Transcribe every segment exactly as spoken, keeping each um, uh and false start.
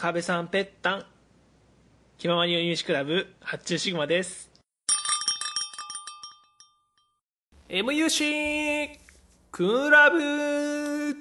壁さんぺったん気ままに寄り道クラブ発注シグマです。 エムユーシー クラブ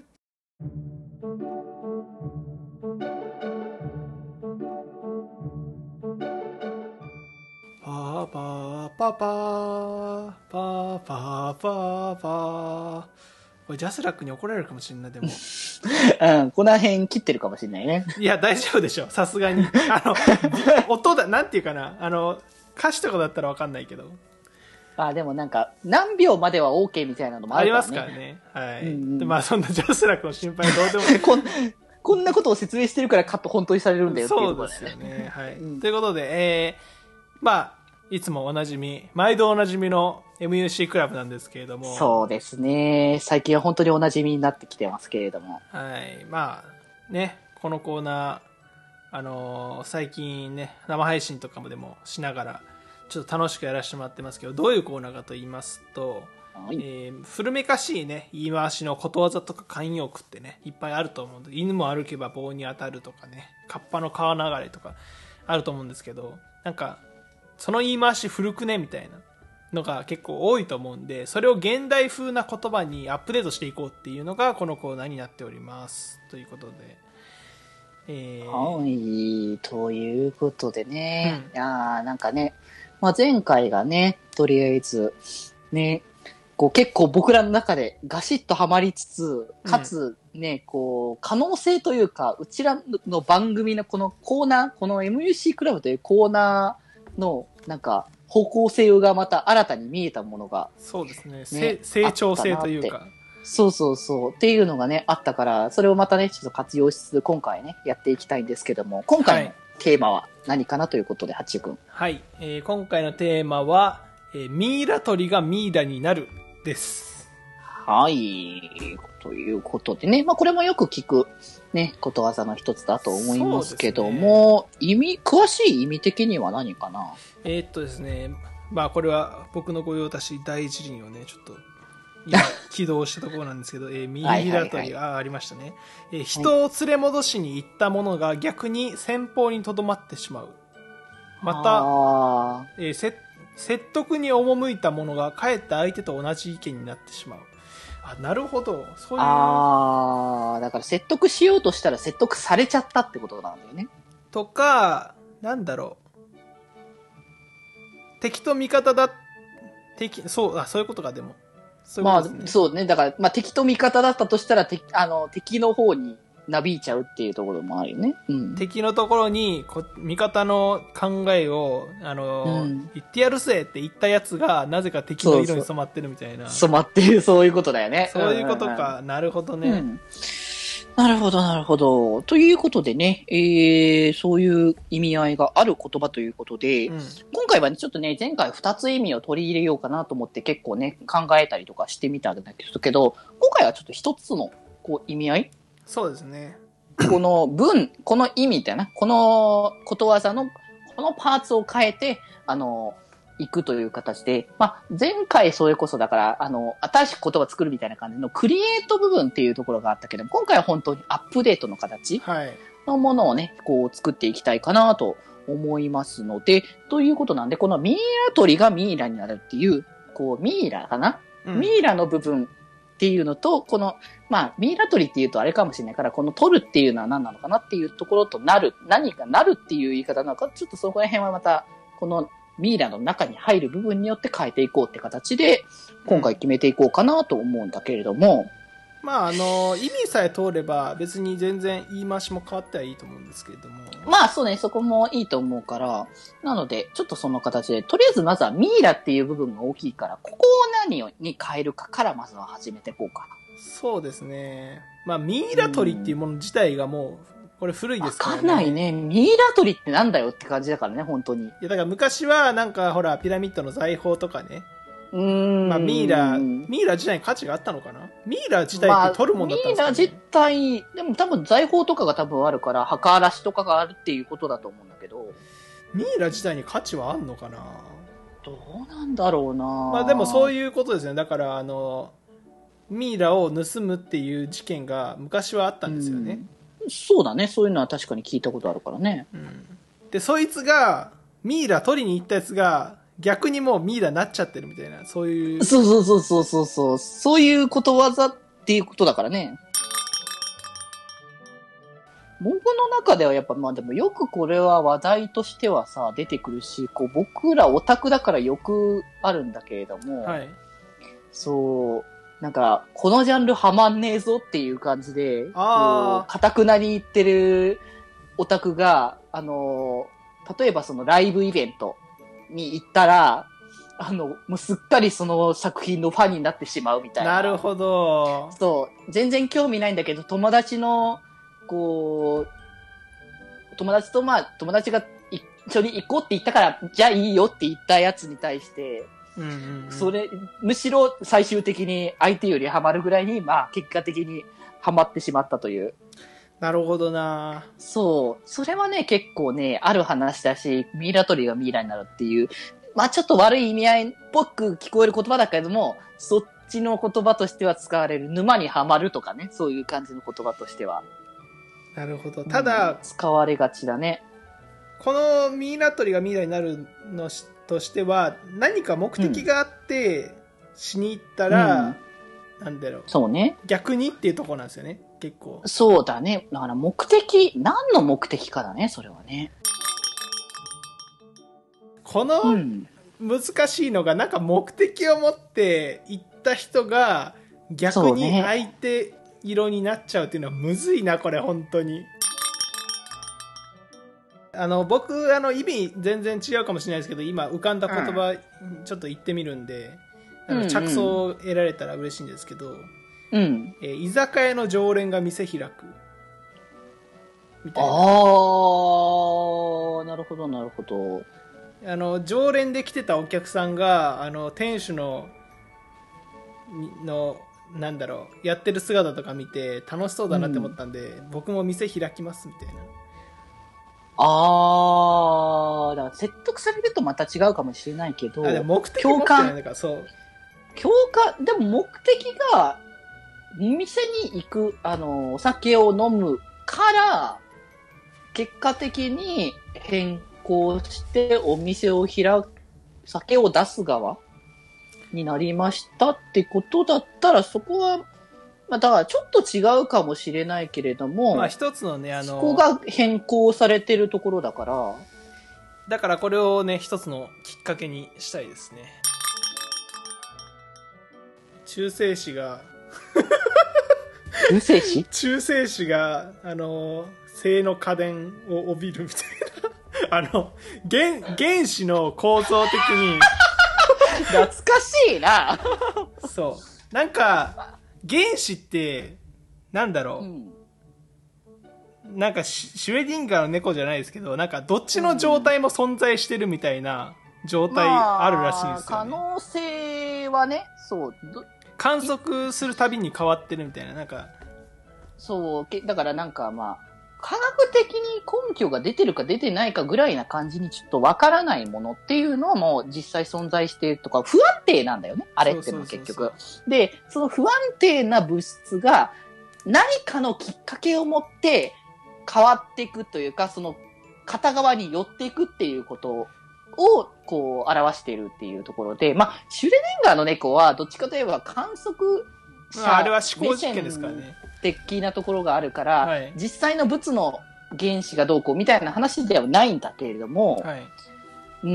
パーパーパーパーパーパーパーパー。これジャスラックに怒られるかもしれない。でもうん、この辺切ってるかもしれないね。 いや大丈夫でしょ、さすがに。あの音だ、なんていうかな、あの歌詞とかだったら分かんないけど、 あ、でもなんか何秒までは OK みたいなのもあありるからね。 ますからね。はい、 うんうん、 でまあそんなジャスラックの心配どうでもいいこんこんなことを説明してるからカット本当にされるんだよっていうところだよね。 そうですよね。はい、 うん、 ということで、えー、まあいつもおなじみ、毎度おなじみの エムユーシー クラブなんですけれども。 そうですね。最近は本当におなじみになってきてますけれども。 はい。まあ、ね、このコーナー、あのー、最近ね、生配信とかもでもしながら、ちょっと楽しくやらせてもらってますけど、どういうコーナーかと言いますと、はい、えー、古めかしいね、言い回しのことわざとか慣用句ってね、いっぱいあると思うんで、犬も歩けば棒に当たるとかね、カッパの川流れとかあると思うんですけど、なんか、その言い回し古くねみたいなのが結構多いと思うんで、それを現代風な言葉にアップデートしていこうっていうのがこのコーナーになっておりますということで、 えー、はいということでね、うん、いやなんかね、まあ、前回がねとりあえずねこう結構僕らの中でガシッとはまりつつかつね、うん、こう可能性というかうちらの番組のこのコーナー、この エムユーシー クラブというコーナーのなんか方向性がまた新たに見えたものが、 ね、そうですね、成長性というか、 そうそうそうっていうのがねあったから、それをまたねちょっと活用しつつ今回ねやっていきたいんですけども、今回のテーマは何かなということで、八君。 はい、えー、今回のテーマは、えー、ミイラ取りがミイラになるです。 はい、ということでね、まあこれもよく聞くねことわざの一つだと思いますけども、ね、意味詳しい意味的には何かな。 えー、っとですね、まあこれは僕の御用達第一輪をねちょっと今起動したところなんですけど、えー、ミイラ取り、あ、ありましたね、えー、人を連れ戻しに行ったものが逆に先方にとどまってしまう。また、えー、せ説得に赴いたものがかえって相手と同じ意見になってしまう。あ、なるほど、そういう。 ああ、だから説得しようとしたら説得されちゃったってことなんだよね。 とか、なんだろう、敵と味方だ、敵、そう、あ、そういうことか。でもそういうことですね。まあそうね、だから、まあ、敵と味方だったとしたら敵、あの敵の方になびいちゃうっていうところもあるよね。うん、 敵のところにこ味方の考えをあの、うん、言ってやるぜって言ったやつがなぜか敵の色に染まってるみたいな。 そうそう、染まってる、そういうことだよね。 そういうことか、うんうんうん、なるほどね、うん、 なるほどなるほど。ということでね、えー、そういう意味合いがある言葉ということで、うん、今回はねちょっとね前回ふたつ意味を取り入れようかなと思って結構ね考えたりとかしてみたんだけど、今回はちょっとひとつのこう意味合い、 そうですね、 この文、この意味ってな、このことわざのこのパーツを変えて、あの、いくという形で、まあ、前回それこそだから、あの、新しく言葉作るみたいな感じのクリエイト部分っていうところがあったけど、今回は本当にアップデートの形のものをね、こう作っていきたいかなと思いますので、ということなんで、このミイラ取りがミイラになるっていう、こう、ミイラかな、うん、ミイラの部分、っていうのと、この、まあ、ミイラ取りっていうとあれかもしれないから、この取るっていうのは何なのかなっていうところとなる、何かなるっていう言い方なのか、ちょっとそこら辺はまた、このミイラの中に入る部分によって変えていこうって形で、今回決めていこうかなと思うんだけれども、 うん、まあ、あの、意味さえ通れば別に全然言い回しも変わってはいいと思うんですけれども。 まあそうね、そこもいいと思うから、なので、ちょっとその形で、とりあえずまずはミイラっていう部分が大きいから、ここを何に変えるかからまずは始めていこうかな。 そうですね。まあ、ミイラ取りっていうもの自体がもう、これ古いですからね。 わかんないね。ミイラ取りってなんだよって感じだからね、本当に。いや、だから昔はなんかほら、ピラミッドの財宝とかね。 うーん。 まあ、ミイラ、ミイラ自体に価値があったのかな。ミイラ自体って取るもんだったんですかね。 まあ、ミイラ自体、でも多分財宝とかが多分あるから、墓荒らしとかがあるっていうことだと思うんだけど。 ミイラ自体に価値はあんのかな。 どうなんだろうな。 まあでもそういうことですね。だからあの、ミイラを盗むっていう事件が昔はあったんですよね。 そうだね。そういうのは確かに聞いたことあるからね。 うん、でそいつがミイラ取りに行ったやつが逆にもうミイラになっちゃってるみたいな、そういう。 そうそうそうそうそうそう。そういうことわざっていうことだからね。僕の中ではやっぱまあでもよくこれは話題としてはさ、出てくるし、こう僕らオタクだからよくあるんだけれども、 はい。 そう、なんか、このジャンルハマんねえぞっていう感じで、 ああ。 かたくなに言ってるオタクが、あの、例えばそのライブイベントに行ったら、あの、もうすっかりその作品のファンになってしまうみたいな。 なるほど。 そう、全然興味ないんだけど、友達の、こう、友達とまあ、友達が一緒に行こうって言ったから、じゃあいいよって言ったやつに対して、 うんうんうん、 それ、むしろ最終的に相手よりハマるぐらいに、まあ結果的にハマってしまったという。 なるほどな。 そう。それはね、結構ね、ある話だし、ミイラ取りがミイラになるっていう、まあちょっと悪い意味合いっぽく聞こえる言葉だけれども、そっちの言葉としては使われる沼にはまるとかね、そういう感じの言葉としては。 なるほど。ただ、うん、 使われがちだね。 このミイラ取りがミイラになるのとしては、何か目的があってしに行ったら、うん、なんだろう。 そうね。 逆にっていうところなんですよね、結構。 そうだね。だから目的、何の目的かだね、それはね。 この難しいのが、なんか目的を持って行った人が逆に相手色になっちゃうっていうのはむずいな、これ本当に。あの僕あの意味全然違うかもしれないですけど、今浮かんだ言葉ちょっと言ってみるんで、うん、あの着想を得られたら嬉しいんですけど、 うん、 えー、居酒屋の常連が店開くみたいな。 ああ、なるほどなるほど。 あの常連で来てたお客さんがあの店主ののなんだろうやってる姿とか見て楽しそうだなって思ったんで、うん、僕も店開きますみたいな。 ああ、だから説得されるとまた違うかもしれないけど、 あでも目的持ってないのか、そう。 共感、でも目的が店に行く、あのお酒を飲むから結果的に変更してお店を開く、酒を出す側になりましたってことだったら、そこはまあ、だからちょっと違うかもしれないけれども、 まあ一つのね、あの、 そこが変更されてるところだから。 だからこれをね、一つのきっかけにしたいですね。中世史が、 中世史中世史が、あの、性の家電を帯びるみたいな。あの、原、原子の構造的に。 懐かしいな。 そう。なんか、原子ってなんだろう、うん、なんかシュレディンガーの猫じゃないですけど、なんかどっちの状態も存在してるみたいな状態あるらしいんですよね、 まあ、可能性はね、そう観測するたびに変わってるみたいな、なんかそうだからなんかまあ科学的に根拠が出てるか出てないかぐらいな感じにちょっとわからないものっていうのはもう実際存在しているとか、不安定なんだよね、あれってのは結局。で、その不安定な物質が何かのきっかけを持って変わっていくというか、その片側に寄っていくっていうことをこう表しているっていうところで、まあ、シュレディンガーの猫はどっちかといえば観測者、あれは思考実験ですからね。 的なところがあるから、 はい、 実際の物の原子がどうこうみたいな話ではないんだけれども、 はい、 うん、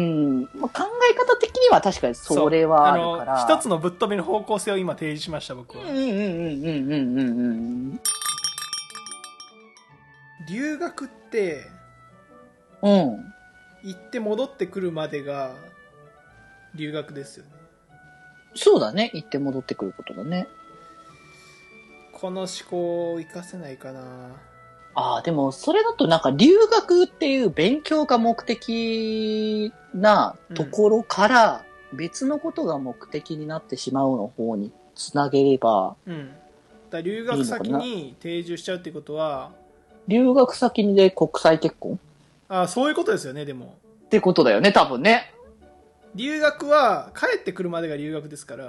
まあ、考え方的には確かにそれはあるから、 一つのぶっ飛びの方向性を今提示しました、僕は。 うんうんうんうんうんうんうん。 留学って、 うん、 行って戻ってくるまでが留学ですよね。 そうだね、行って戻ってくることだね。 この思考を活かせないかな。 ああ、でもそれだとなんか留学っていう勉強が目的なところから別のことが目的になってしまうの方につなげれば、 うん、だ留学先に定住しちゃうってことは、 留学先で国際結婚？ ああ、そういうことですよね。でもってことだよね、多分ね。 留学は帰ってくるまでが留学ですから。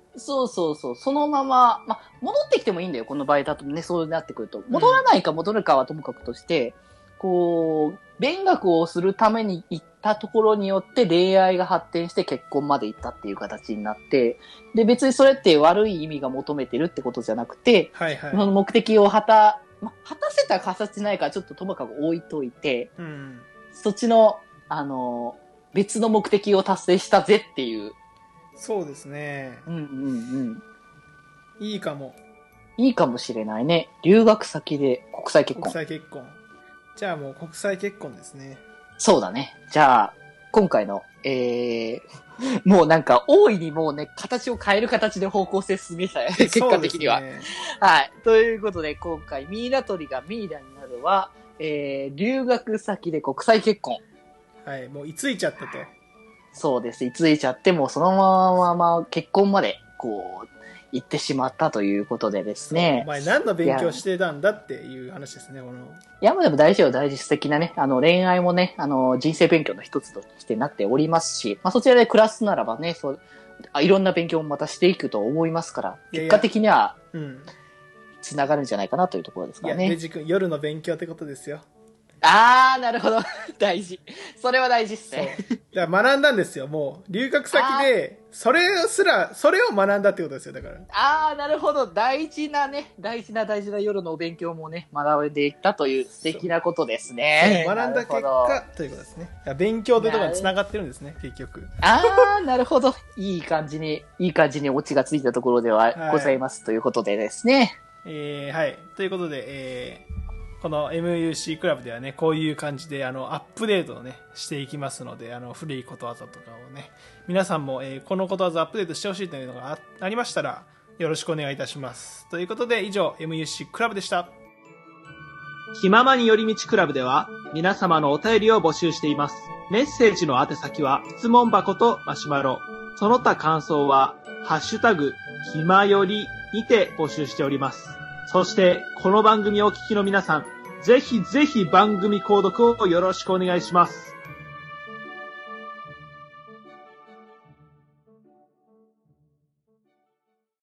そうそうそう。そのまま、まあ、戻ってきてもいいんだよ。この場合だとね、そうなってくると。戻らないか戻るかはともかくとして、うん、こう、勉学をするために行ったところによって恋愛が発展して結婚まで行ったっていう形になって、で、別にそれって悪い意味が求めてるってことじゃなくて、 はいはい。 その目的を果た、まあ、果たせたか果たせないかちょっとともかく置いといて、 うん、 そっちの、あの、別の目的を達成したぜっていう。 そうですね。 うんうんうん。いいかも。 いいかもしれないね。留学先で国際結婚。 国際結婚。じゃあもう国際結婚ですね。 そうだね。じゃあ、今回の、えー、もうなんか、大いにもうね、形を変える形で方向性進めたよね、結果的には。ね、はい。ということで、今回、ミイラ取りがミイラになるは、えー、留学先で国際結婚。 はい、もう居ついちゃったと。 そうです。居ついちゃって、もうそのまま結婚まで、こう、行ってしまったということでですね。 お前何の勉強してたんだっていう話ですね、この。 いや、もうでも大事よ、大事素敵なね。あの、恋愛もね、あの、人生勉強の一つとしてなっておりますし、まあそちらで暮らすならばね、そう、いろんな勉強もまたしていくと思いますから、結果的には、うん。つながるんじゃないかなというところですからね。 いや、デジ君、夜の勉強ってことですよ。 あー、なるほど。大事。それは大事っすね。 だから学んだんですよ、もう。留学先で、それすら、それを学んだってことですよ、だから。 あー、なるほど。大事なね、大事な大事な夜のお勉強もね、学んでいったという素敵なことですね。 学んだ結果、ということですね。勉強というところに繋がってるんですね、結局。 あー、なるほど。いい感じに、いい感じにオチがついたところではございます、はい、ということでですね。 えー、はい。ということで、えー、この エムユーシー クラブではね、こういう感じで、あの、アップデートをね、していきますので、あの、古いことわざとかをね、皆さんも、えー、このことわざアップデートしてほしいというのが あ, ありましたら、よろしくお願いいたします。ということで、以上、エムユーシー クラブでした。 気ままに寄り道クラブでは、皆様のお便りを募集しています。メッセージの宛先は、質問箱とマシュマロ。その他感想は、ハッシュタグ、ひまよりにて募集しております。そして、この番組をお聞きの皆さん、ぜひぜひ番組購読をよろしくお願いします。